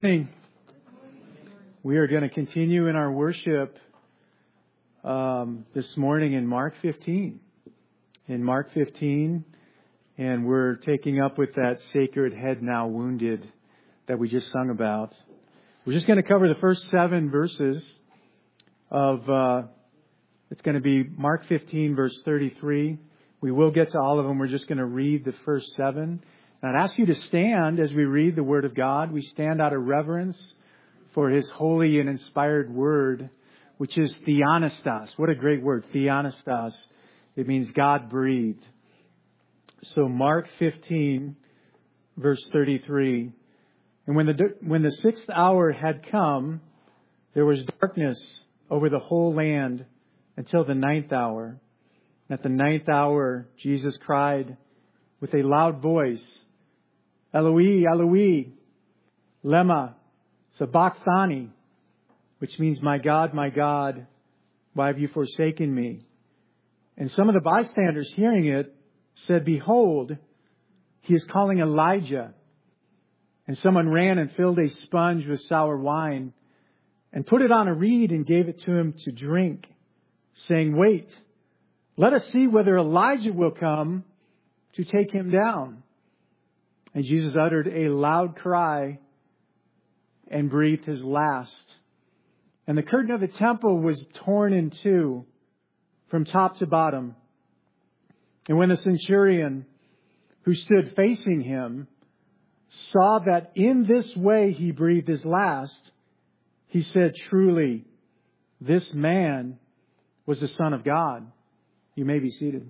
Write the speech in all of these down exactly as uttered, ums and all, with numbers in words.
Morning. We are going to continue in our worship um, this morning in Mark fifteen. In Mark fifteen, and we're taking up with that sacred head now wounded that we just sung about. We're just going to cover the first seven verses of, uh, it's going to be Mark fifteen, verse thirty-three. We will get to all of them. We're just going to read the first seven. And I'd ask you to stand as we read the Word of God. We stand out of reverence for His holy and inspired Word, which is theopneustos. What a great word, theopneustos. It means God-breathed. So Mark fifteen, verse thirty-three. And when the when the sixth hour had come, there was darkness over the whole land until the ninth hour. At the ninth hour, Jesus cried with a loud voice, Eloi, Eloi, lema sabachthani, which means, my God, my God, why have you forsaken me? And some of the bystanders hearing it said, behold, he is calling Elijah. And someone ran and filled a sponge with sour wine and put it on a reed and gave it to him to drink, saying, wait, let us see whether Elijah will come to take him down. And Jesus uttered a loud cry and breathed his last. And the curtain of the temple was torn in two from top to bottom. And when the centurion who stood facing him saw that in this way he breathed his last, he said, truly, this man was the Son of God. You may be seated.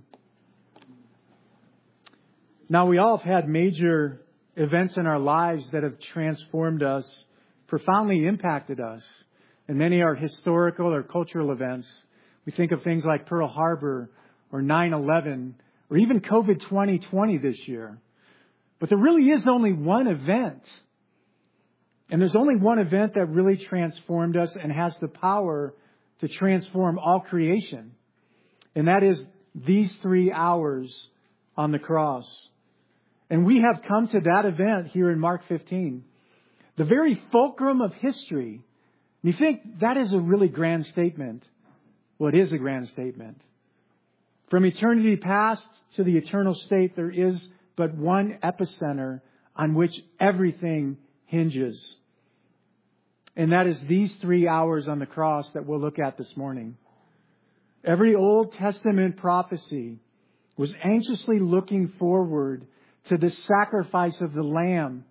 Now, we all have had major events in our lives that have transformed us, profoundly impacted us. And many are historical or cultural events. We think of things like Pearl Harbor or nine eleven or even COVID twenty twenty this year. But there really is only one event. And there's only one event that really transformed us and has the power to transform all creation. And that is these three hours on the cross. And we have come to that event here in Mark fifteen. The very fulcrum of history. And you think that is a really grand statement. Well, it is a grand statement. From eternity past to the eternal state, there is but one epicenter on which everything hinges. And that is these three hours on the cross that we'll look at this morning. Every Old Testament prophecy was anxiously looking forward to the sacrifice of the Lamb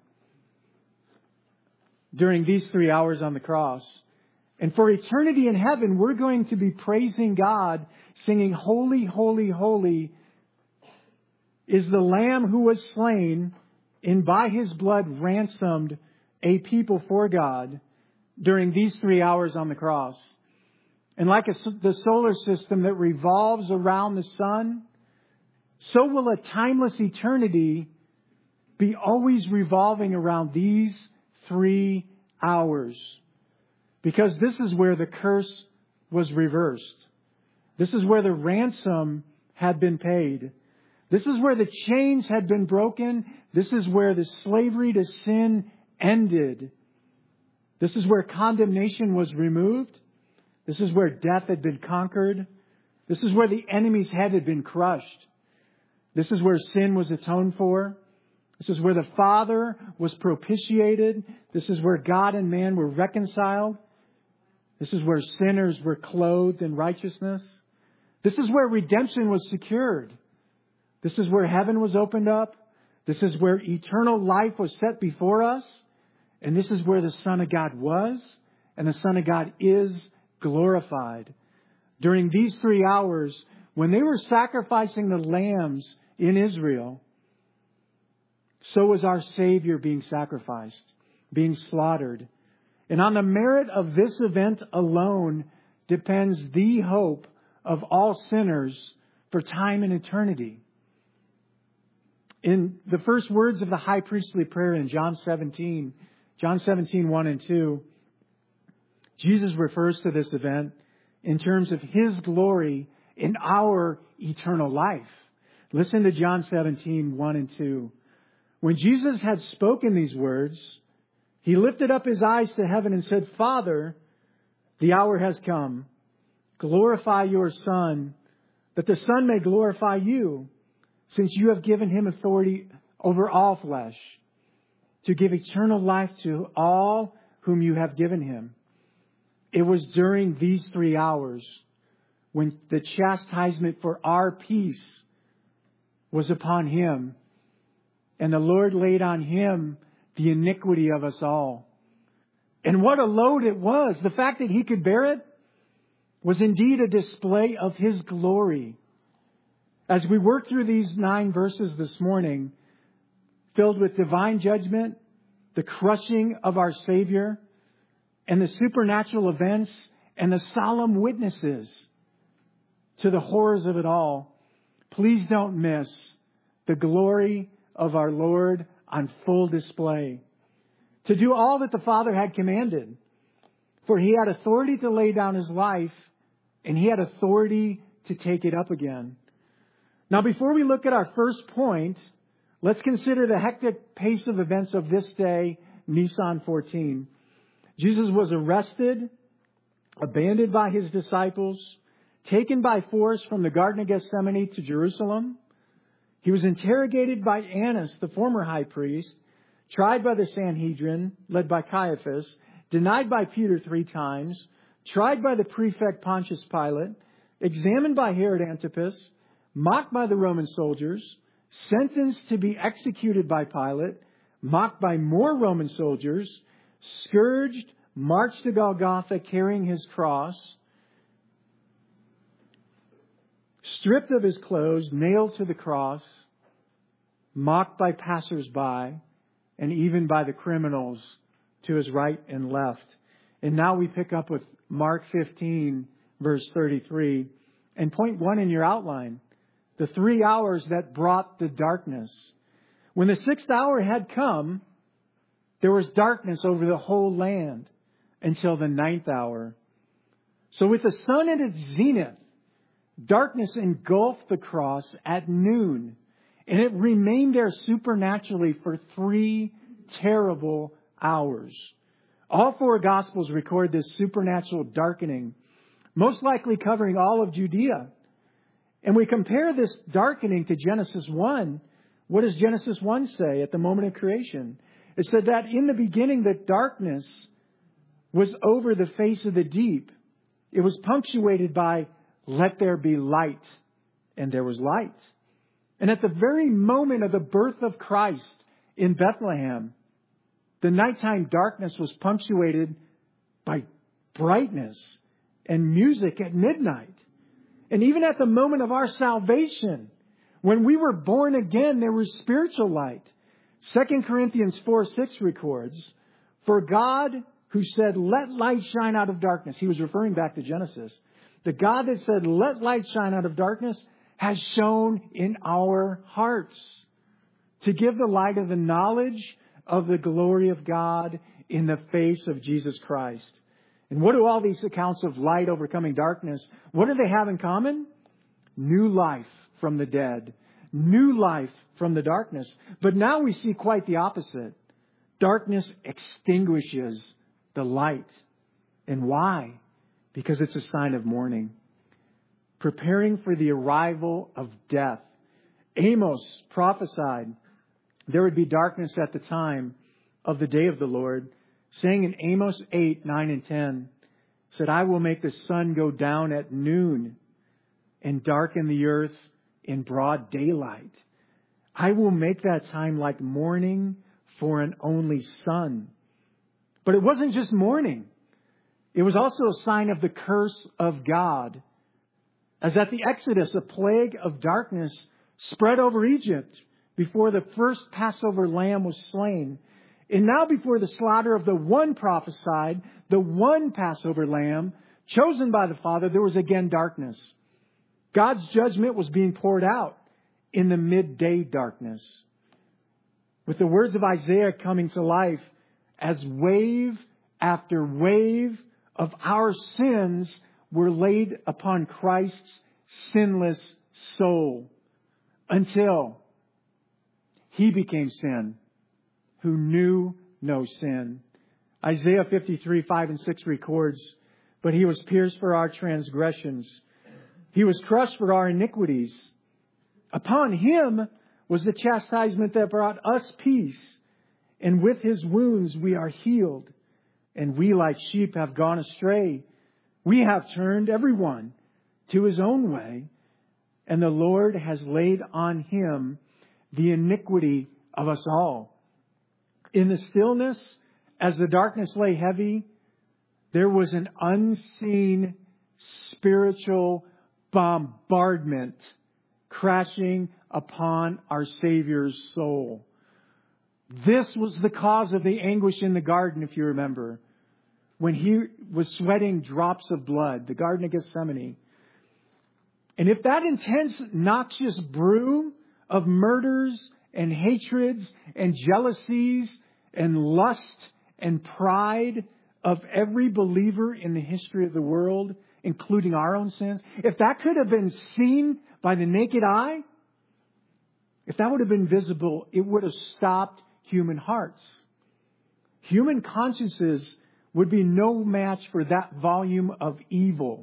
during these three hours on the cross. And for eternity in heaven, we're going to be praising God, singing, holy, holy, holy is the Lamb who was slain and by His blood ransomed a people for God during these three hours on the cross. And like a, the solar system that revolves around the sun, so will a timeless eternity be always revolving around these three hours. Because this is where the curse was reversed. This is where the ransom had been paid. This is where the chains had been broken. This is where the slavery to sin ended. This is where condemnation was removed. This is where death had been conquered. This is where the enemy's head had been crushed. This is where sin was atoned for. This is where the Father was propitiated. This is where God and man were reconciled. This is where sinners were clothed in righteousness. This is where redemption was secured. This is where heaven was opened up. This is where eternal life was set before us. And this is where the Son of God was and the Son of God is glorified. During these three hours, when they were sacrificing the lambs in Israel, so was our Savior being sacrificed, being slaughtered. And on the merit of this event alone depends the hope of all sinners for time and eternity. In the first words of the high priestly prayer in John seventeen, John seventeen, one and two, Jesus refers to this event in terms of His glory in our eternal life. Listen to John seventeen, one and two. When Jesus had spoken these words, He lifted up his eyes to heaven and said, Father, the hour has come. Glorify your Son, that the Son may glorify you, since you have given him authority over all flesh, to give eternal life to all whom you have given him. It was during these three hours when the chastisement for our peace was upon him, and the Lord laid on him the iniquity of us all. And what a load it was. The fact that he could bear it was indeed a display of his glory. As we work through these nine verses this morning, filled with divine judgment, the crushing of our Savior, and the supernatural events and the solemn witnesses to the horrors of it all, please don't miss the glory of our Lord on full display. To do all that the Father had commanded. For he had authority to lay down his life, and he had authority to take it up again. Now, before we look at our first point, let's consider the hectic pace of events of this day, Nisan fourteen. Jesus was arrested, abandoned by his disciples, taken by force from the Garden of Gethsemane to Jerusalem. He was interrogated by Annas, the former high priest, tried by the Sanhedrin, led by Caiaphas, denied by Peter three times, tried by the prefect Pontius Pilate, examined by Herod Antipas, mocked by the Roman soldiers, sentenced to be executed by Pilate, mocked by more Roman soldiers, scourged, marched to Golgotha carrying his cross, stripped of his clothes, nailed to the cross, mocked by passers-by, and even by the criminals to his right and left. And now we pick up with Mark fifteen, verse thirty-three. And point one in your outline, the three hours that brought the darkness. When the sixth hour had come, there was darkness over the whole land until the ninth hour. So with the sun at its zenith, darkness engulfed the cross at noon, and it remained there supernaturally for three terrible hours. All four Gospels record this supernatural darkening, most likely covering all of Judea. And we compare this darkening to Genesis one. What does Genesis one say at the moment of creation? It said that in the beginning, the darkness was over the face of the deep. It was punctuated by, let there be light. And there was light. And at the very moment of the birth of Christ in Bethlehem, the nighttime darkness was punctuated by brightness and music at midnight. And even at the moment of our salvation, when we were born again, there was spiritual light. Second Corinthians four six records, for God who said, let light shine out of darkness. He was referring back to Genesis. The God that said, let light shine out of darkness has shone in our hearts to give the light of the knowledge of the glory of God in the face of Jesus Christ. And what do all these accounts of light overcoming darkness, what do they have in common? New life from the dead. New life from the darkness. But now we see quite the opposite. Darkness extinguishes the light. And why? Because it's a sign of mourning. Preparing for the arrival of death. Amos prophesied there would be darkness at the time of the day of the Lord, saying in Amos eight, nine, and ten, said, I will make the sun go down at noon and darken the earth in broad daylight. I will make that time like mourning for an only son. But it wasn't just mourning. It was also a sign of the curse of God. As at the Exodus, a plague of darkness spread over Egypt before the first Passover lamb was slain. And now before the slaughter of the one prophesied, the one Passover lamb chosen by the Father, there was again darkness. God's judgment was being poured out in the midday darkness. With the words of Isaiah coming to life as wave after wave of our sins were laid upon Christ's sinless soul until He became sin who knew no sin, Isaiah fifty-three, five and six records, "But He was pierced for our transgressions. He was crushed for our iniquities. Upon Him was the chastisement that brought us peace. And with His wounds we are healed. And we like sheep have gone astray. We have turned everyone to his own way. And the Lord has laid on Him the iniquity of us all." In the stillness, as the darkness lay heavy, there was an unseen spiritual bombardment crashing upon our Savior's soul. This was the cause of the anguish in the garden, if you remember, when He was sweating drops of blood, the Garden of Gethsemane. And if that intense, noxious brew of murders and hatreds and jealousies and lust and pride of every believer in the history of the world, including our own sins, if that could have been seen by the naked eye, if that would have been visible, it would have stopped human hearts. Human consciences would be no match for that volume of evil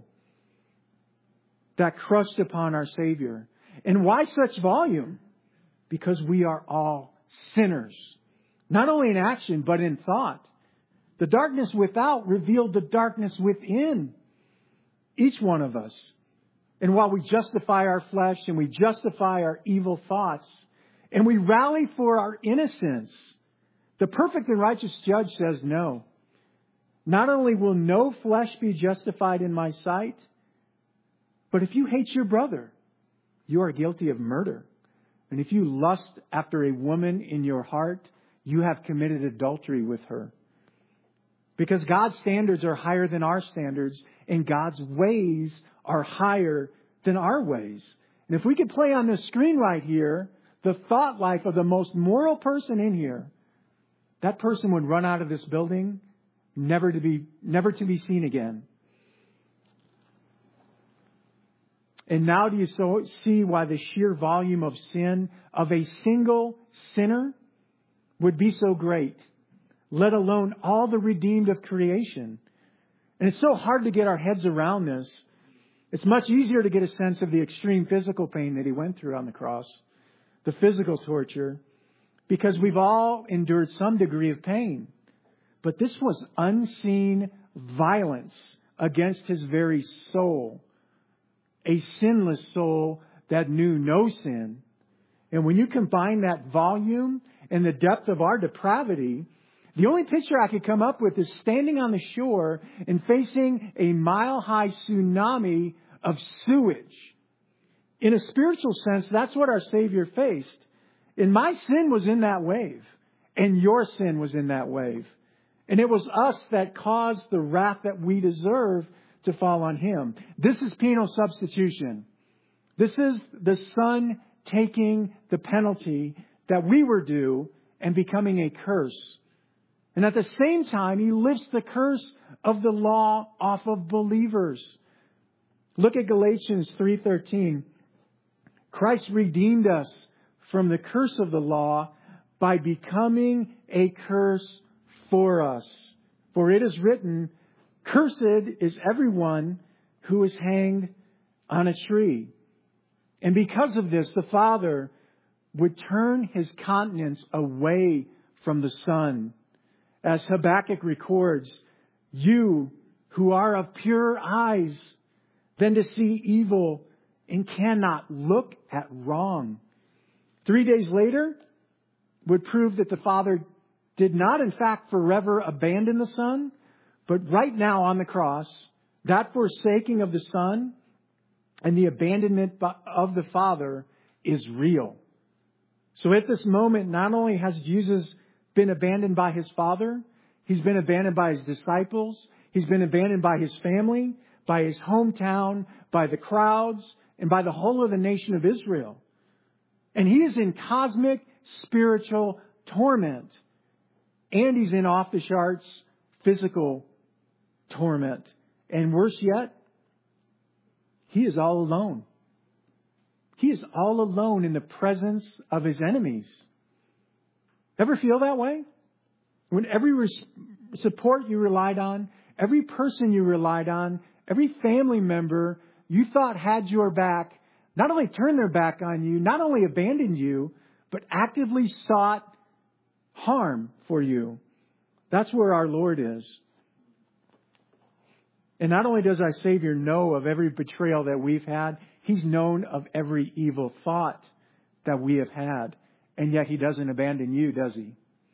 that crushed upon our Savior. And why such volume? Because we are all sinners. Not only in action, but in thought. The darkness without revealed the darkness within each one of us. And while we justify our flesh and we justify our evil thoughts and we rally for our innocence, the perfect and righteous judge says no. Not only will no flesh be justified in my sight, but if you hate your brother, you are guilty of murder. And if you lust after a woman in your heart, you have committed adultery with her. Because God's standards are higher than our standards, and God's ways are higher than our ways. And if we could play on this screen right here, the thought life of the most moral person in here, that person would run out of this building, never to be, never to be seen again. And now do you so see why the sheer volume of sin of a single sinner would be so great, let alone all the redeemed of creation? And it's so hard to get our heads around this. It's much easier to get a sense of the extreme physical pain that He went through on the cross, the physical torture, because we've all endured some degree of pain. But this was unseen violence against His very soul, a sinless soul that knew no sin. And when you combine that volume and the depth of our depravity, the only picture I could come up with is standing on the shore and facing a mile-high tsunami of sewage. In a spiritual sense, that's what our Savior faced. And my sin was in that wave. And your sin was in that wave. And it was us that caused the wrath that we deserve to fall on Him. This is penal substitution. This is the Son taking the penalty that we were due and becoming a curse. And at the same time, He lifts the curse of the law off of believers. Look at Galatians three thirteen. Christ redeemed us from the curse of the law by becoming a curse for us. For it is written, "Cursed is everyone who is hanged on a tree." And because of this, the Father would turn His countenance away from the Son. As Habakkuk records, "You who are of pure eyes, than to see evil and cannot look at wrong." Three days later would prove that the Father did not, in fact, forever abandon the Son, but right now on the cross, that forsaking of the Son and the abandonment of the Father is real. So at this moment, not only has Jesus been abandoned by His Father, He's been abandoned by His disciples, He's been abandoned by His family, by His hometown, by the crowds, and by the whole of the nation of Israel. And He is in cosmic spiritual torment. And He's in off-the-charts physical torment. And worse yet, He is all alone. He is all alone in the presence of His enemies. Ever feel that way? When every res- support you relied on, every person you relied on, every family member you thought had your back, not only turned their back on you, not only abandoned you, but actively sought harm for you. That's where our Lord is. And not only does our Savior know of every betrayal that we've had, He's known of every evil thought that we have had. And yet He doesn't abandon you, does He?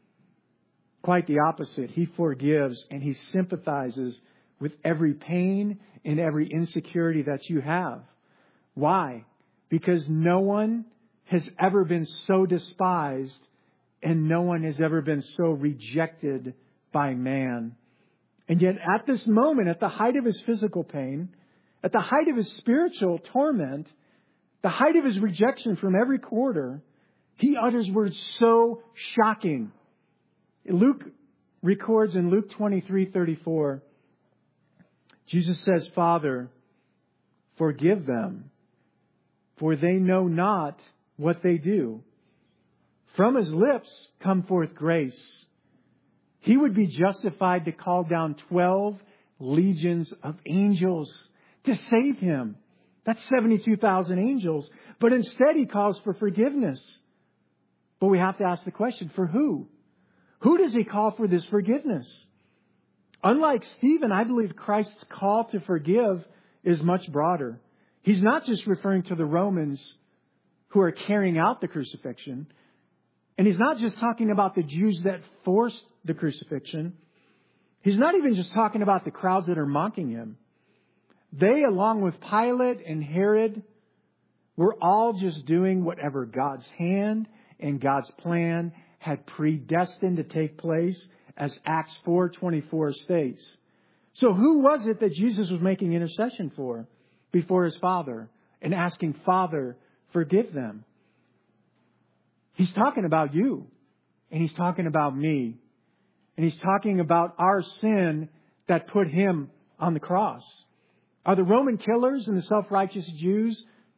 Quite the opposite. He forgives and He sympathizes with every pain and every insecurity that you have. Why? Because no one has ever been so despised and no one has ever been so rejected by man. And yet at this moment, at the height of His physical pain, at the height of His spiritual torment, the height of His rejection from every quarter, He utters words so shocking. Luke records in Luke twenty-three thirty-four, Jesus says, Father, forgive them, for they know not what they do. From His lips come forth grace. He would be justified to call down twelve legions of angels to save Him. That's seventy-two thousand angels. But instead He calls for forgiveness. But we have to ask the question, for who? Who does He call for this forgiveness? Unlike Stephen, I believe Christ's call to forgive is much broader. He's not just referring to the Romans who are carrying out the crucifixion. And He's not just talking about the Jews that forced the crucifixion. He's not even just talking about the crowds that are mocking Him. They, along with Pilate and Herod, were all just doing whatever God's hand and God's plan had predestined to take place, as Acts four twenty-four states. So who was it that Jesus was making intercession for before His Father and asking, Father, forgive them? He's talking about you, and He's talking about me, and He's talking about our sin that put Him on the cross. Are the Roman killers and the self-righteous Jews,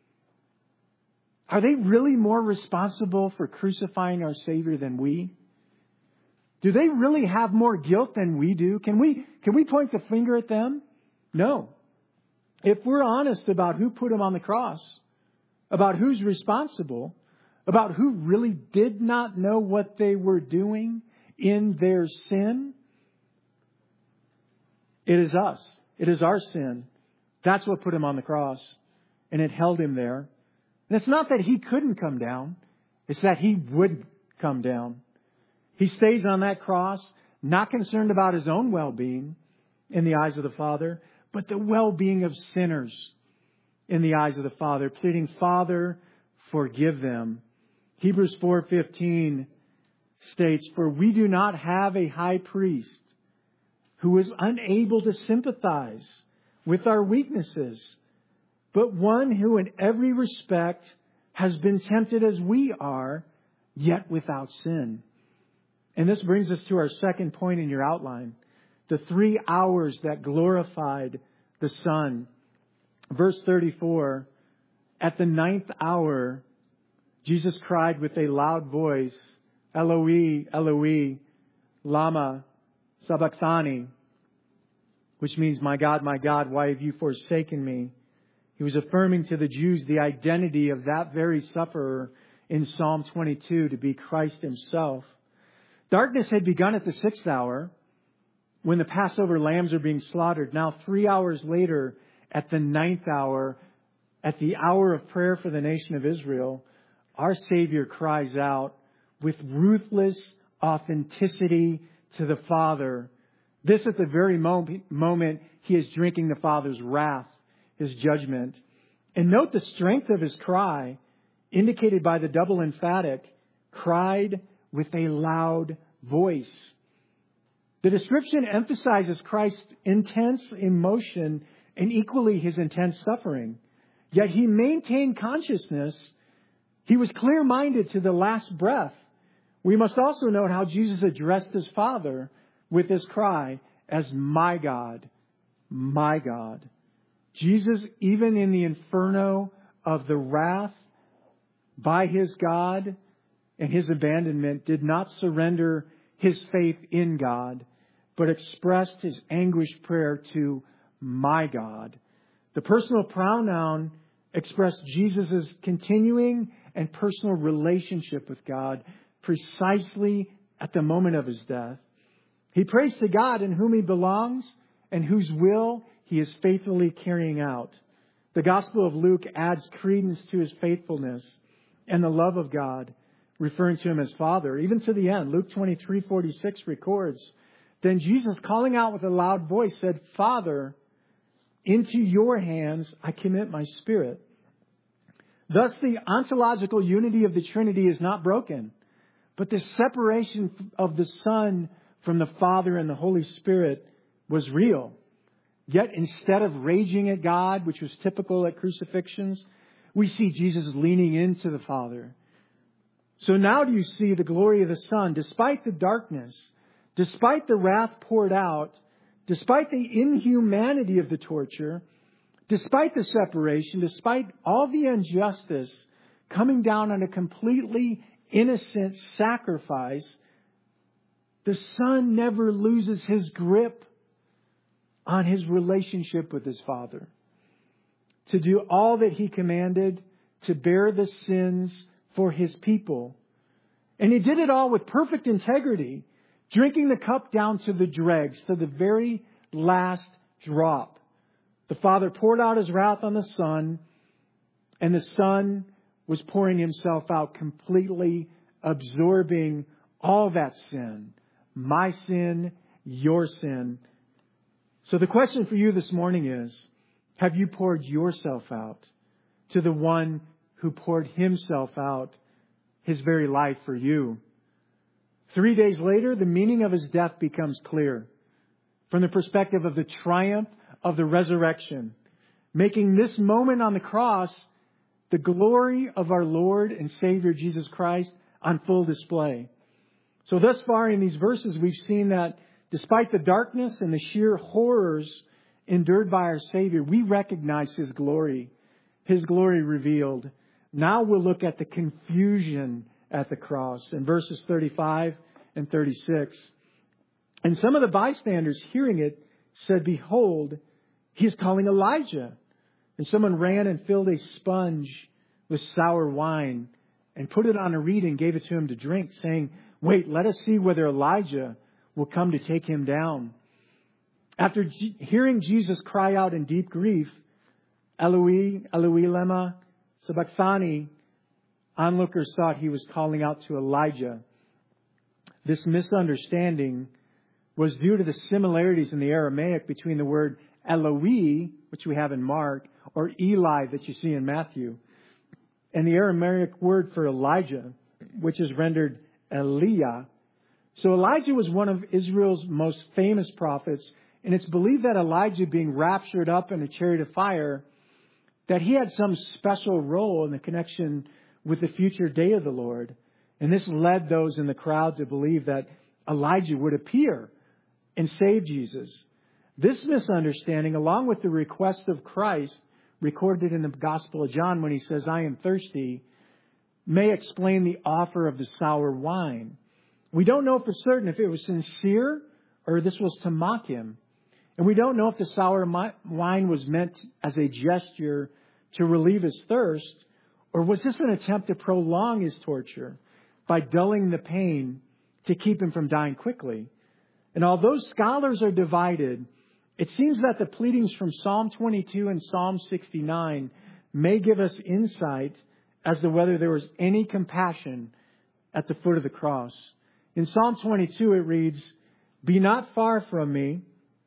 are they really more responsible for crucifying our Savior than we? Do they really have more guilt than we do? Can we, can we point the finger at them? No. If we're honest about who put Him on the cross, about who's responsible, about who really did not know what they were doing in their sin, it is us. It is our sin. That's what put Him on the cross. And it held Him there. And it's not that He couldn't come down. It's that He would come down. He stays on that cross, not concerned about His own well-being in the eyes of the Father, but the well-being of sinners in the eyes of the Father, pleading, Father, forgive them. Hebrews four fifteen states, For we do not have a high priest who is unable to sympathize with our weaknesses, but one who in every respect has been tempted as we are, yet without sin. And this brings us to our second point in your outline. The three hours that glorified the Son. Verse thirty-four, At the ninth hour, Jesus cried with a loud voice, Eloi, Eloi, lama sabachthani, which means, My God, my God, why have you forsaken me? He was affirming to the Jews the identity of that very sufferer in Psalm twenty-two to be Christ Himself. Darkness had begun at the sixth hour when the Passover lambs are being slaughtered. Now, three hours later, at the ninth hour, at the hour of prayer for the nation of Israel, our Savior cries out with ruthless authenticity to the Father. This at the very moment He is drinking the Father's wrath, His judgment. And note the strength of His cry, indicated by the double emphatic, cried with a loud voice. The description emphasizes Christ's intense emotion and equally His intense suffering. Yet He maintained consciousness. He was clear-minded to the last breath. We must also note how Jesus addressed His Father with His cry as, My God, my God. Jesus, even in the inferno of the wrath by His God and His abandonment, did not surrender His faith in God, but expressed his anguished prayer to my God. The personal pronoun expressed Jesus' continuing and personal relationship with God precisely at the moment of his death. He prays to God in whom he belongs and whose will he is faithfully carrying out. The Gospel of Luke adds credence to his faithfulness and the love of God, referring to him as Father, even to the end. Luke twenty-three forty-six records, then Jesus, calling out with a loud voice, said, Father, into your hands I commit my spirit. Thus, the ontological unity of the Trinity is not broken, but the separation of the Son from the Father and the Holy Spirit was real. Yet instead of raging at God, which was typical at crucifixions, we see Jesus leaning into the Father. So now do you see the glory of the Son, despite the darkness, despite the wrath poured out, despite the inhumanity of the torture, despite the separation, despite all the injustice coming down on a completely innocent sacrifice, the Son never loses his grip on his relationship with his Father. To do all that he commanded, to bear the sins for his people. And he did it all with perfect integrity, drinking the cup down to the dregs, to the very last drop. The Father poured out his wrath on the Son, and the Son was pouring himself out completely, absorbing all that sin. My sin, your sin. So the question for you this morning is, have you poured yourself out to the one who poured himself out, his very life for you? Three days later, the meaning of his death becomes clear from the perspective of the triumph of the resurrection, making this moment on the cross the glory of our Lord and Savior Jesus Christ on full display. So thus far in these verses, we've seen that despite the darkness and the sheer horrors endured by our Savior, we recognize his glory, his glory revealed. Now we'll look at the confusion at the cross in verses thirty-five and thirty-six. And some of the bystanders hearing it said, Behold, he is calling Elijah. And someone ran and filled a sponge with sour wine and put it on a reed and gave it to him to drink, saying, Wait, let us see whether Elijah will come to take him down. After G- hearing Jesus cry out in deep grief, Eloi, Eloi lema sabachthani, onlookers thought he was calling out to Elijah. This misunderstanding was due to the similarities in the Aramaic between the word Eloi, which we have in Mark, or Eli that you see in Matthew, and the Aramaic word for Elijah, which is rendered Eliah. So Elijah was one of Israel's most famous prophets, and it's believed that Elijah, being raptured up in a chariot of fire, that he had some special role in the connection with the future day of the Lord. And this led those in the crowd to believe that Elijah would appear and save Jesus. This misunderstanding, along with the request of Christ recorded in the Gospel of John when he says, I am thirsty, may explain the offer of the sour wine. We don't know for certain if it was sincere or this was to mock him. And we don't know if the sour wine was meant as a gesture to relieve his thirst, or was this an attempt to prolong his torture by dulling the pain to keep him from dying quickly. And although scholars are divided, it seems that the pleadings from Psalm twenty-two and Psalm sixty-nine may give us insight as to whether there was any compassion at the foot of the cross. In Psalm twenty-two, it reads, Be not far from me,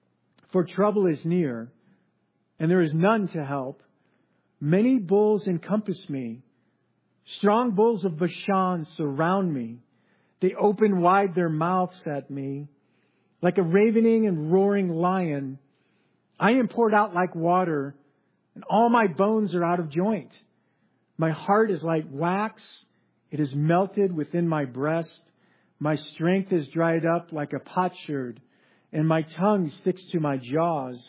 for trouble is near, and there is none to help. Many bulls encompass me. Strong bulls of Bashan surround me. They open wide their mouths at me. Like a ravening and roaring lion, I am poured out like water, and all my bones are out of joint. My heart is like wax. It is melted within my breast. My strength is dried up like a potsherd, and my tongue sticks to my jaws.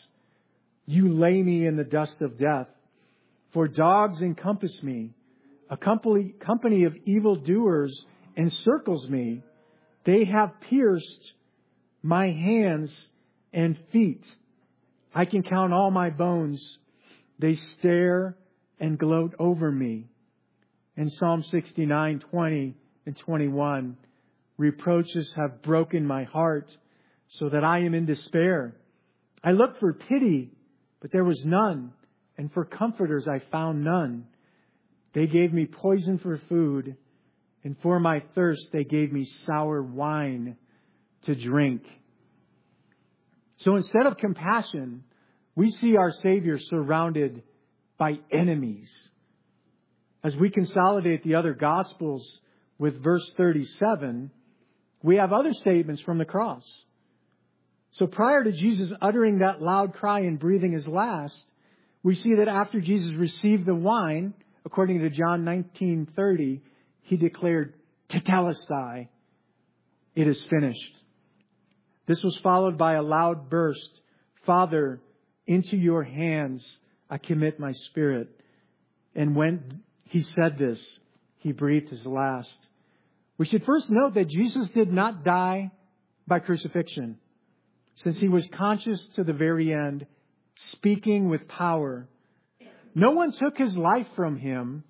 You lay me in the dust of death, for dogs encompass me. A company, company of evildoers encircles me. They have pierced my hands and feet. I can count all my bones. They stare and gloat over me. In Psalm sixty-nine, twenty and twenty-one, reproaches have broken my heart so that I am in despair. I looked for pity, but there was none, and for comforters I found none. They gave me poison for food, and for my thirst they gave me sour wine to drink. So instead of compassion, we see our Savior surrounded by enemies. As we consolidate the other Gospels with verse thirty-seven, we have other statements from the cross. So prior to Jesus uttering that loud cry and breathing his last, we see that after Jesus received the wine, according to John nineteen thirty, he declared, "Tetelestai," it is finished. This was followed by a loud burst, "Father, into your hands I commit my spirit." And when he said this, he breathed his last. We should first note that Jesus did not die by crucifixion, since he was conscious to the very end, speaking with power. No one took his life from him,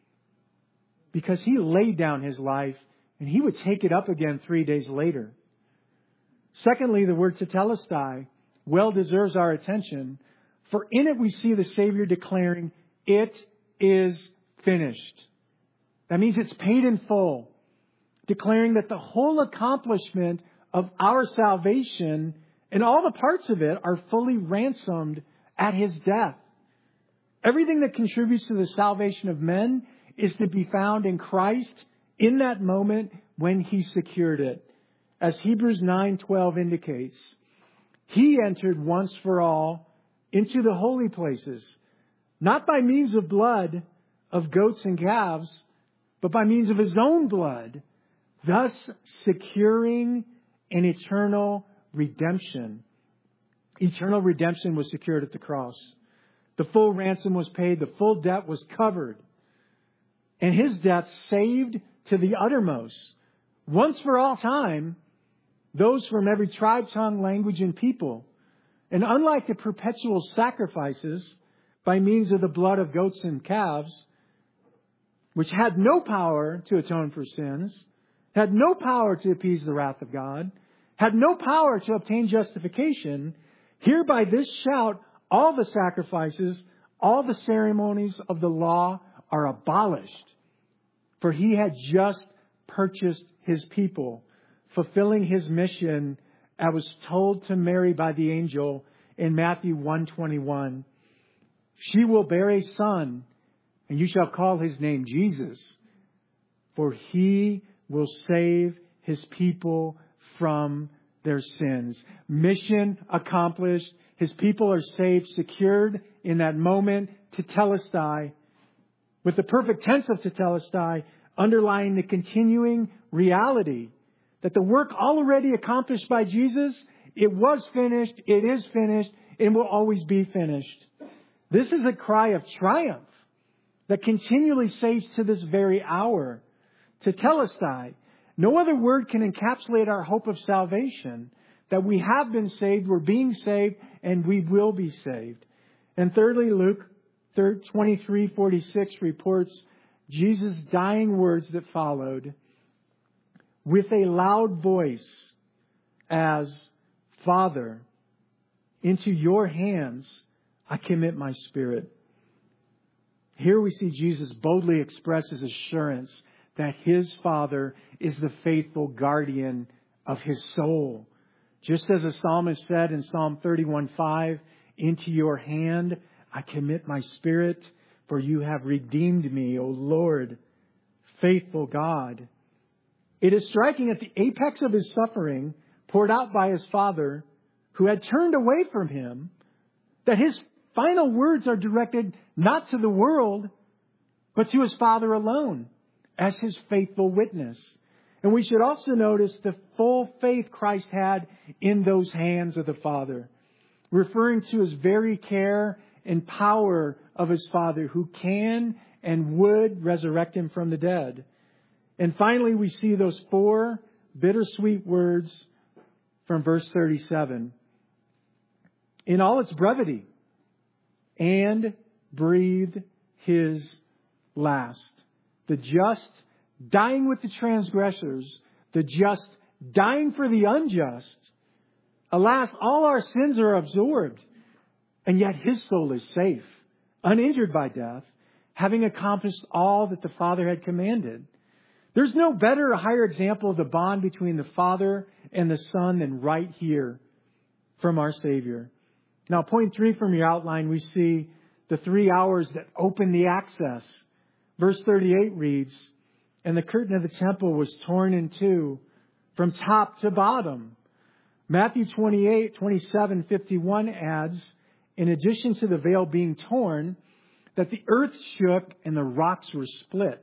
because he laid down his life and he would take it up again three days later. Secondly, the word tetelestai well deserves our attention, for in it we see the Savior declaring, "It is finished." That means it's paid in full, declaring that the whole accomplishment of our salvation and all the parts of it are fully ransomed at his death. Everything that contributes to the salvation of men is to be found in Christ in that moment when he secured it. As Hebrews nine twelve indicates, he entered once for all into the holy places, not by means of blood of goats and calves, but by means of his own blood, thus securing an eternal redemption. Eternal redemption was secured at the cross. The full ransom was paid. The full debt was covered. And his death saved to the uttermost, once for all time, those from every tribe, tongue, language, and people. And unlike the perpetual sacrifices by means of the blood of goats and calves, which had no power to atone for sins, had no power to appease the wrath of God, had no power to obtain justification, here by this shout, all the sacrifices, all the ceremonies of the law are abolished. For he had just purchased his people, fulfilling his mission as was told to Mary by the angel in Matthew one twenty-one. She will bear a son, and you shall call his name Jesus, for he will save his people from their sins. Mission accomplished. His people are saved, secured in that moment, tetelestai, with the perfect tense of tetelestai, underlying the continuing reality that the work already accomplished by Jesus, it was finished, it is finished, and will always be finished. This is a cry of triumph that continually saves to this very hour. Tetelestai. No other word can encapsulate our hope of salvation, that we have been saved, we're being saved, and we will be saved. And thirdly, Luke twenty-three forty-six reports Jesus' dying words that followed with a loud voice as, "Father, into your hands I commit my spirit." Here we see Jesus boldly express his assurance that his Father is the faithful guardian of his soul. Just as the psalmist said in Psalm thirty-one five, "Into your hand I commit my spirit, for you have redeemed me, O Lord, faithful God." It is striking at the apex of his suffering, poured out by his Father, who had turned away from him, that his final words are directed not to the world, but to his Father alone, as his faithful witness. And we should also notice the full faith Christ had in those hands of the Father, referring to his very care and power of his Father, who can and would resurrect him from the dead. And finally, we see those four bittersweet words, from verse thirty-seven. In all its brevity, and breathed his last. The just dying with the transgressors, the just dying for the unjust. Alas, all our sins are absorbed, and yet his soul is safe, uninjured by death, having accomplished all that the Father had commanded. There's no better or higher example of the bond between the Father and the Son than right here from our Savior. Now, point three from your outline, we see the three hours that open the access. Verse thirty-eight reads, and the curtain of the temple was torn in two from top to bottom. Matthew twenty-eight, twenty-seven, fifty-one adds, in addition to the veil being torn, that the earth shook and the rocks were split.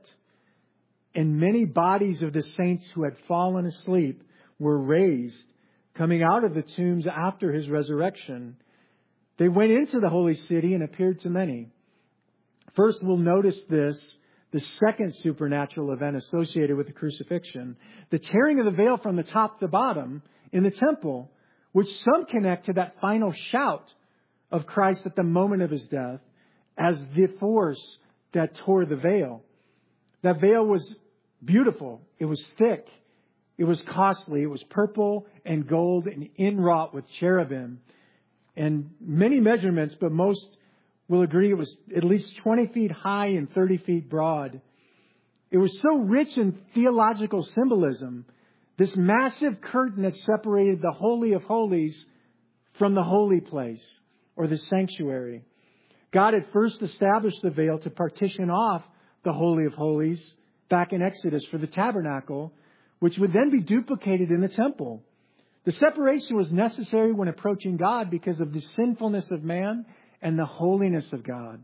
And many bodies of the saints who had fallen asleep were raised, coming out of the tombs after his resurrection. They went into the holy city and appeared to many. First, we'll notice this, the second supernatural event associated with the crucifixion, the tearing of the veil from the top to bottom in the temple, which some connect to that final shout of Christ at the moment of his death as the force that tore the veil. That veil was beautiful. It was thick. It was costly. It was purple and gold and inwrought with cherubim. And many measurements, but most will agree it was at least twenty feet high and thirty feet broad. It was so rich in theological symbolism. This massive curtain that separated the Holy of Holies from the holy place or the sanctuary. God had first established the veil to partition off the Holy of Holies back in Exodus for the tabernacle, which would then be duplicated in the temple. The separation was necessary when approaching God because of the sinfulness of man and the holiness of God,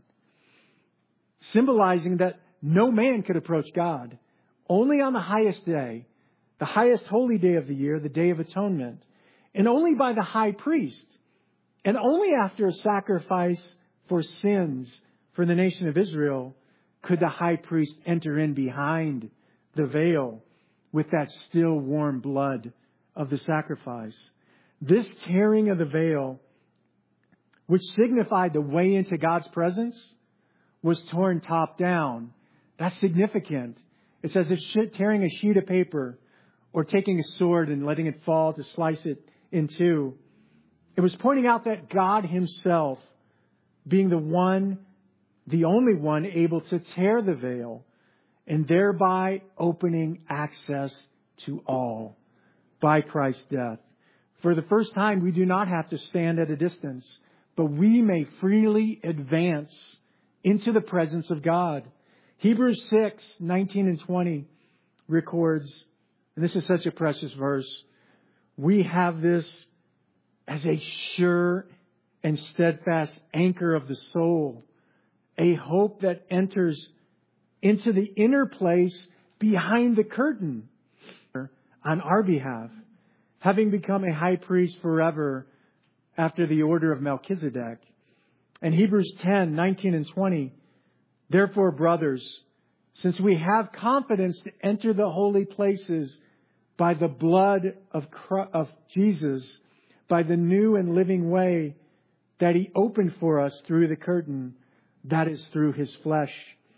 symbolizing that no man could approach God. Only on the highest day, the highest holy day of the year, the Day of Atonement, and only by the high priest, and only after a sacrifice for sins for the nation of Israel could the high priest enter in behind the veil with that still warm blood of the sacrifice. This tearing of the veil, which signified the way into God's presence, was torn top down. That's significant. It's as if tearing a sheet of paper or taking a sword and letting it fall to slice it in two. It was pointing out that God himself, being the one, the only one able to tear the veil and thereby opening access to all by Christ's death. For the first time, we do not have to stand at a distance, but we may freely advance into the presence of God. Hebrews six, nineteen and twenty records, and this is such a precious verse, we have this as a sure and steadfast anchor of the soul, a hope that enters into the inner place behind the curtain on our behalf, having become a high priest forever after the order of Melchizedek. And Hebrews ten, nineteen and twenty, therefore, brothers, since we have confidence to enter the holy places by the blood of Christ, of Jesus, by the new and living way that he opened for us through the curtain, that is through his flesh.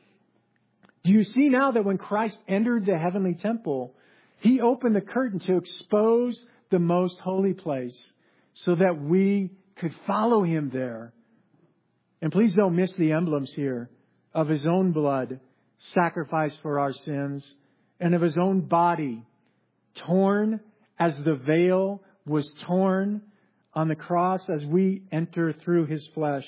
Do you see now that when Christ entered the heavenly temple, he opened the curtain to expose the most holy place so that we could follow him there? And please don't miss the emblems here of his own blood sacrificed for our sins and of his own body torn as the veil was torn on the cross as we enter through his flesh.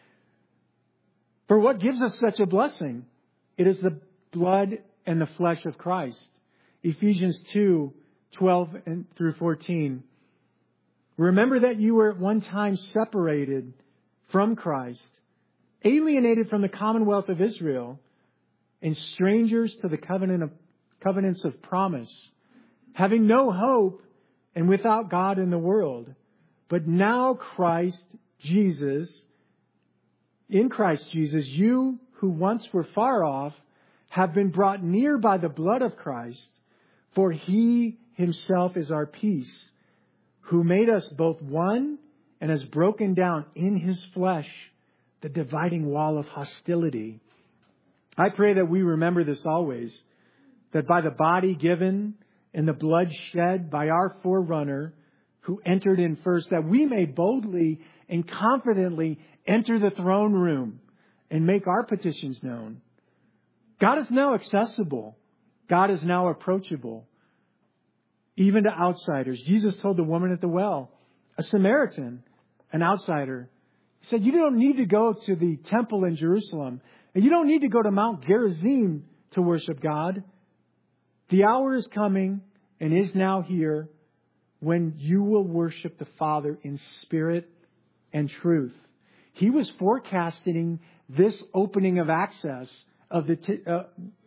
For what gives us such a blessing? It is the blood and the flesh of Christ. Ephesians two, twelve and through fourteen. Remember that you were at one time separated from Christ, alienated from the commonwealth of Israel, and strangers to the covenant of, covenants of promise, having no hope and without God in the world. But now Christ Jesus, in Christ Jesus, you who once were far off have been brought near by the blood of Christ, for he himself is our peace, who made us both one and has broken down in His flesh the dividing wall of hostility. I pray that we remember this always, that by the body given and the blood shed by our forerunner who entered in first, that we may boldly and confidently enter the throne room and make our petitions known. God is now accessible. God is now approachable, even to outsiders. Jesus told the woman at the well, a Samaritan, an outsider, He said, you don't need to go to the temple in Jerusalem, and you don't need to go to Mount Gerizim to worship God. The hour is coming and is now here when you will worship the Father in spirit and truth. He was forecasting this opening of access of the t- uh,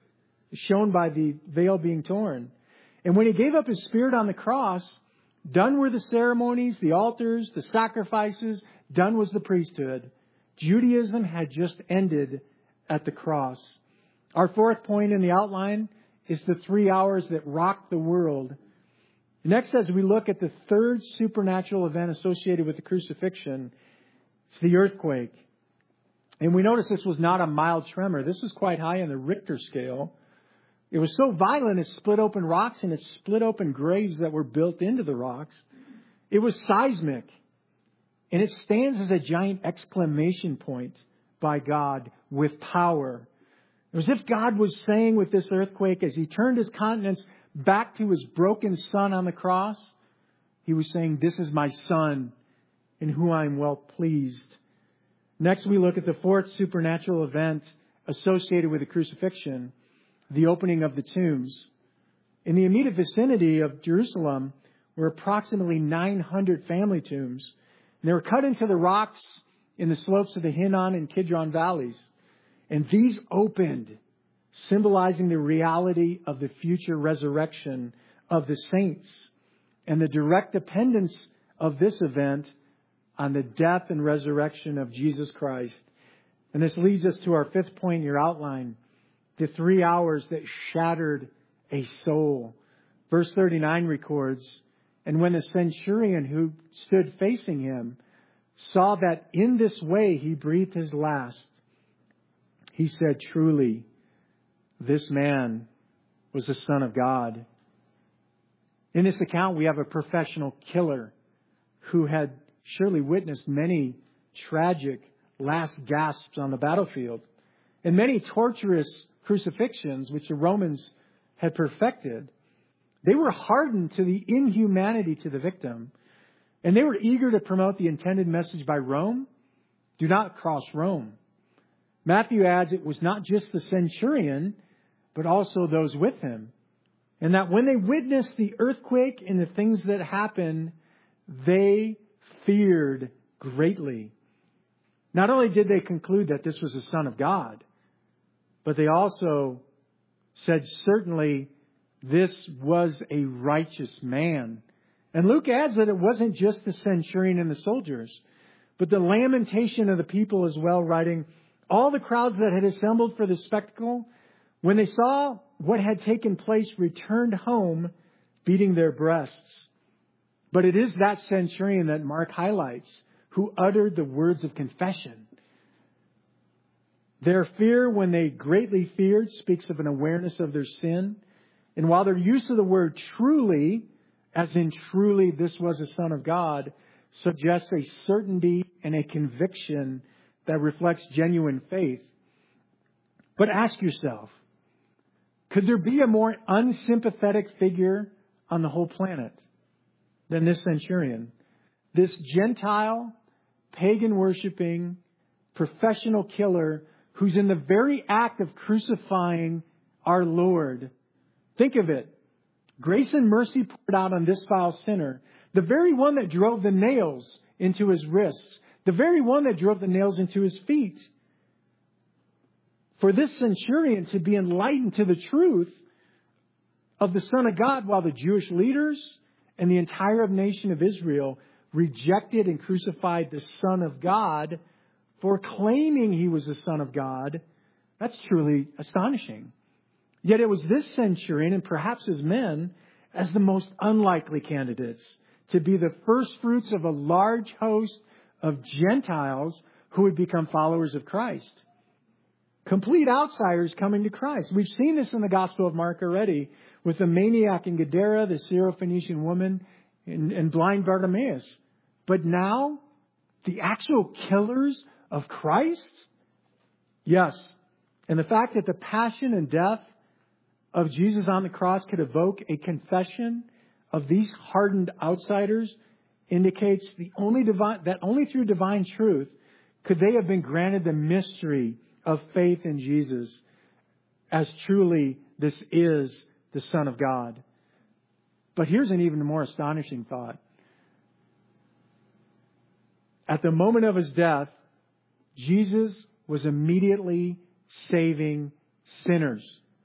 shown by the veil being torn. And when He gave up His Spirit on the cross, done were the ceremonies, the altars, the sacrifices, done was the priesthood. Judaism had just ended at the cross. Our fourth point in the outline is the three hours that rocked the world. Next, as we look at the third supernatural event associated with the crucifixion, it's the earthquake. And we notice this was not a mild tremor. This was quite high in the Richter scale. It was so violent, it split open rocks and it split open graves that were built into the rocks. It was seismic. And it stands as a giant exclamation point by God with power. It was as if God was saying with this earthquake, as He turned His countenance back to His broken Son on the cross, He was saying, this is my Son in whom I am well pleased. Next, we look at the fourth supernatural event associated with the crucifixion, the opening of the tombs. In the immediate vicinity of Jerusalem were approximately nine hundred family tombs. And they were cut into the rocks in the slopes of the Hinnom and Kidron valleys. And these opened, symbolizing the reality of the future resurrection of the saints and the direct dependence of this event on the death and resurrection of Jesus Christ. And this leads us to our fifth point in your outline, the three hours that shattered a soul. Verse thirty-nine records, and when the centurion who stood facing him saw that in this way he breathed his last, he said, truly, this man was the Son of God. In this account, we have a professional killer who had surely witnessed many tragic last gasps on the battlefield and many torturous crucifixions which the Romans had perfected. They were hardened to the inhumanity to the victim, and they were eager to promote the intended message by Rome. Do not cross Rome. Matthew adds it was not just the centurion, but also those with him. And that when they witnessed the earthquake and the things that happened, they feared greatly. Not only did they conclude that this was the Son of God, but they also said, certainly, this was a righteous man. And Luke adds that it wasn't just the centurion and the soldiers, but the lamentation of the people as well, writing, all the crowds that had assembled for the spectacle, when they saw what had taken place, returned home, beating their breasts. But it is that centurion that Mark highlights, who uttered the words of confession. Their fear, when they greatly feared, speaks of an awareness of their sin. And while their use of the word truly, as in truly this was a Son of God, suggests a certainty and a conviction that reflects genuine faith. But ask yourself, could there be a more unsympathetic figure on the whole planet than this centurion? This Gentile, pagan-worshipping, professional killer who's in the very act of crucifying our Lord. Think of it. Grace and mercy poured out on this foul sinner. The very one that drove the nails into his wrists. The very one that drove the nails into his feet. For this centurion to be enlightened to the truth of the Son of God, while the Jewish leaders and the entire nation of Israel rejected and crucified the Son of God for claiming He was the Son of God, that's truly astonishing. Yet it was this centurion and perhaps his men as the most unlikely candidates to be the first fruits of a large host of Gentiles who would become followers of Christ. Complete outsiders coming to Christ. We've seen this in the Gospel of Mark already with the maniac in Gadara, the Syrophoenician woman, and, and blind Bartimaeus. But now, the actual killers of Christ? Yes. And the fact that the passion and death of Jesus on the cross could evoke a confession of these hardened outsiders indicates the only divine, that only through divine truth could they have been granted the mystery of faith in Jesus as truly this is the Son of God. But here's an even more astonishing thought. At the moment of his death, Jesus was immediately saving sinners.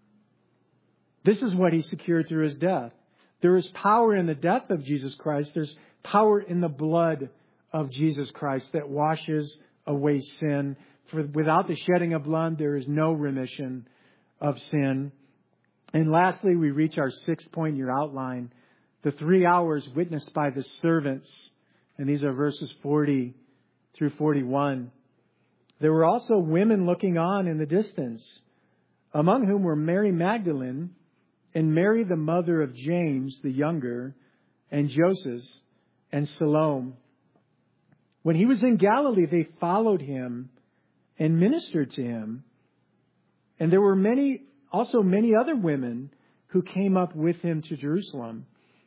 This is what he secured through his death. There is power in the death of Jesus Christ. There's power in the blood of Jesus Christ that washes away sin. For without the shedding of blood, there is no remission of sin. And lastly, we reach our sixth point in your outline. The three hours witnessed by the servants. And these are verses forty through forty-one. There were also women looking on in the distance, among whom were Mary Magdalene and Mary, the mother of James the younger, and Joseph and Salome. When he was in Galilee, they followed him and ministered to him. And there were many, also many other women who came up with him to Jerusalem.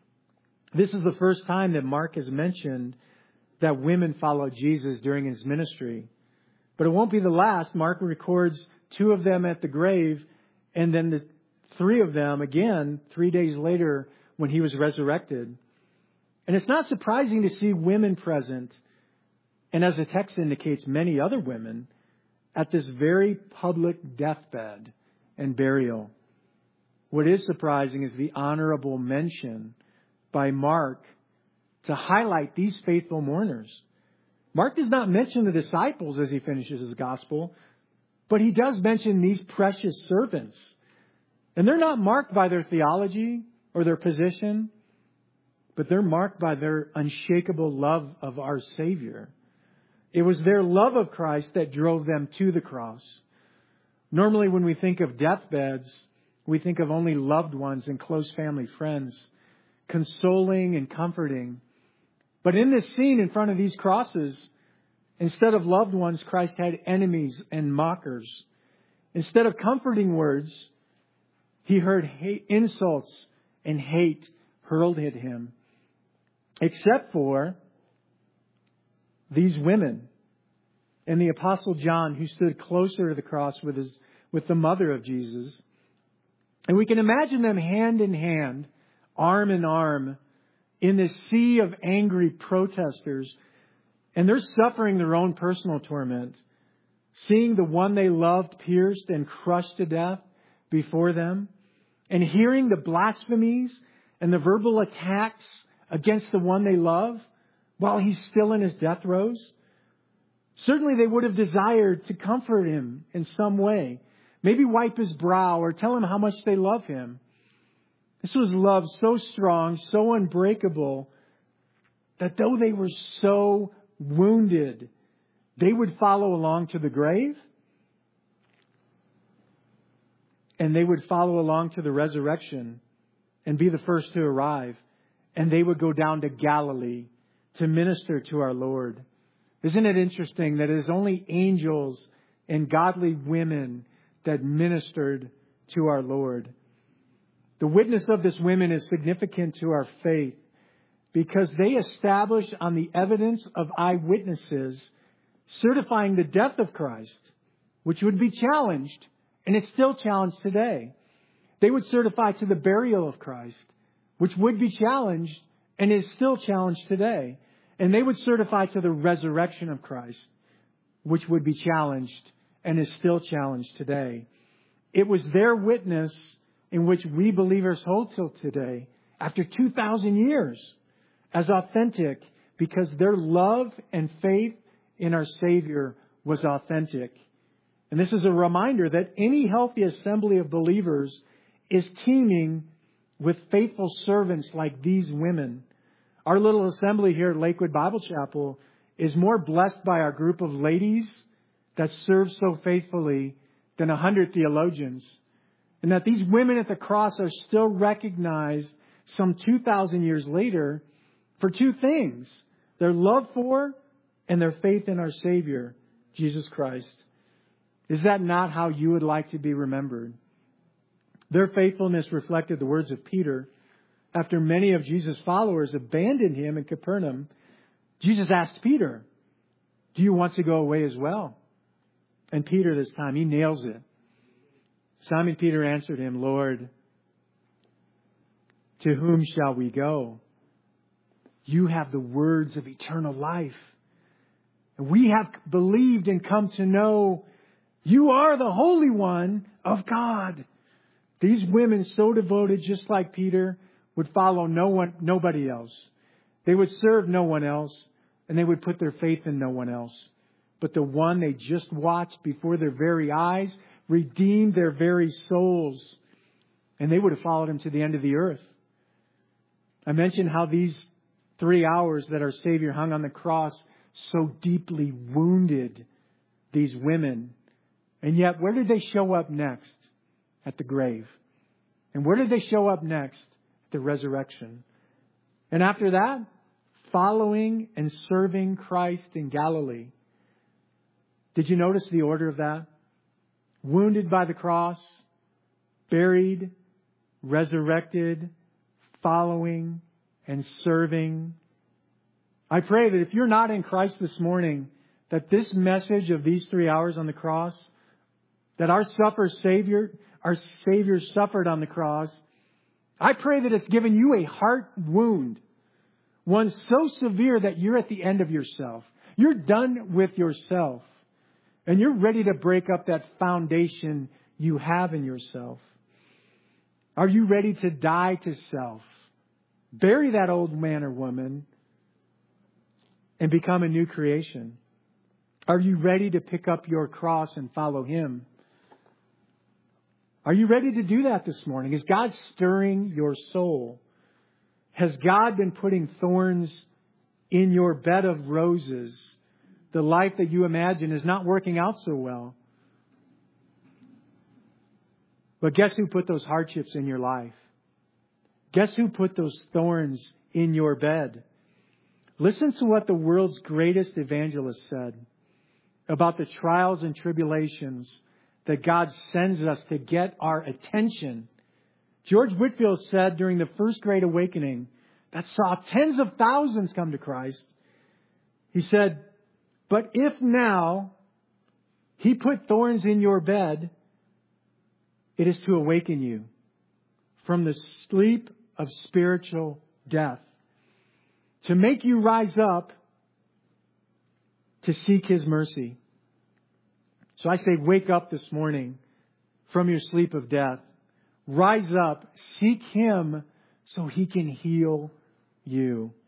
This is the first time that Mark has mentioned that women followed Jesus during his ministry. But it won't be the last. Mark records two of them at the grave, and then the three of them again three days later when he was resurrected. And it's not surprising to see women present, and as the text indicates, many other women, at this very public deathbed and burial. What is surprising is the honorable mention by Mark to highlight these faithful mourners. Mark does not mention the disciples as he finishes his gospel, but he does mention these precious servants. And they're not marked by their theology or their position, but they're marked by their unshakable love of our Savior. It was their love of Christ that drove them to the cross. Normally, when we think of deathbeds, we think of only loved ones and close family friends, consoling and comforting. But in this scene in front of these crosses, instead of loved ones, Christ had enemies and mockers. Instead of comforting words, he heard hate, insults and hate hurled at him. Except for these women and the Apostle John, who stood closer to the cross with his, with the mother of Jesus. And we can imagine them hand in hand, arm in arm, in this sea of angry protesters. And they're suffering their own personal torment, seeing the one they loved pierced and crushed to death before them, and hearing the blasphemies and the verbal attacks against the one they love while he's still in his death throes. Certainly they would have desired to comfort him in some way. Maybe wipe his brow or tell him how much they love him. This was love so strong, so unbreakable, that though they were so wounded, they would follow along to the grave, and they would follow along to the resurrection and be the first to arrive. And they would go down to Galilee to minister to our Lord. Isn't it interesting that it is only angels and godly women that ministered to our Lord? The witness of this women is significant to our faith because they establish on the evidence of eyewitnesses certifying the death of Christ, which would be challenged, and it's still challenged today. They would certify to the burial of Christ, which would be challenged and is still challenged today. And they would certify to the resurrection of Christ, which would be challenged and is still challenged today. It was their witness in which we believers hold till today, after two thousand years, as authentic because their love and faith in our Savior was authentic. And this is a reminder that any healthy assembly of believers is teeming with faithful servants like these women, Our little assembly here at Lakewood Bible Chapel is more blessed by our group of ladies that serve so faithfully than a hundred theologians. And that these women at the cross are still recognized some two thousand years later for two things: their love for and their faith in our Savior, Jesus Christ. Is that not how you would like to be remembered? Their faithfulness reflected the words of Peter. After many of Jesus' followers abandoned him in Capernaum, Jesus asked Peter, "Do you want to go away as well?" And Peter this time, he nails it. Simon Peter answered him, "Lord, to whom shall we go? You have the words of eternal life. And we have believed and come to know you are the Holy One of God." These women, so devoted, just like Peter, would follow no one, nobody else. They would serve no one else, and they would put their faith in no one else. But the one they just watched before their very eyes redeemed their very souls, and they would have followed him to the end of the earth. I mentioned how these three hours that our Savior hung on the cross so deeply wounded these women. And yet, where did they show up next? At the grave. And where did they show up next? At the resurrection. And after that, following and serving Christ in Galilee. Did you notice the order of that? Wounded by the cross, buried, resurrected, following, and serving. I pray that if you're not in Christ this morning, that this message of these three hours on the cross, that our suffer Savior, our Savior suffered on the cross, I pray that it's given you a heart wound. One so severe that you're at the end of yourself. You're done with yourself. And you're ready to break up that foundation you have in yourself. Are you ready to die to self? Bury that old man or woman and become a new creation? Are you ready to pick up your cross and follow Him? Are you ready to do that this morning? Is God stirring your soul? Has God been putting thorns in your bed of roses? The life that you imagine is not working out so well. But guess who put those hardships in your life? Guess who put those thorns in your bed? Listen to what the world's greatest evangelist said about the trials and tribulations that God sends us to get our attention. George Whitefield said during the First Great Awakening that saw tens of thousands come to Christ. He said, "But if now He put thorns in your bed, it is to awaken you from the sleep of spiritual death, to make you rise up to seek His mercy." So I say, wake up this morning from your sleep of death. Rise up, seek Him so He can heal you.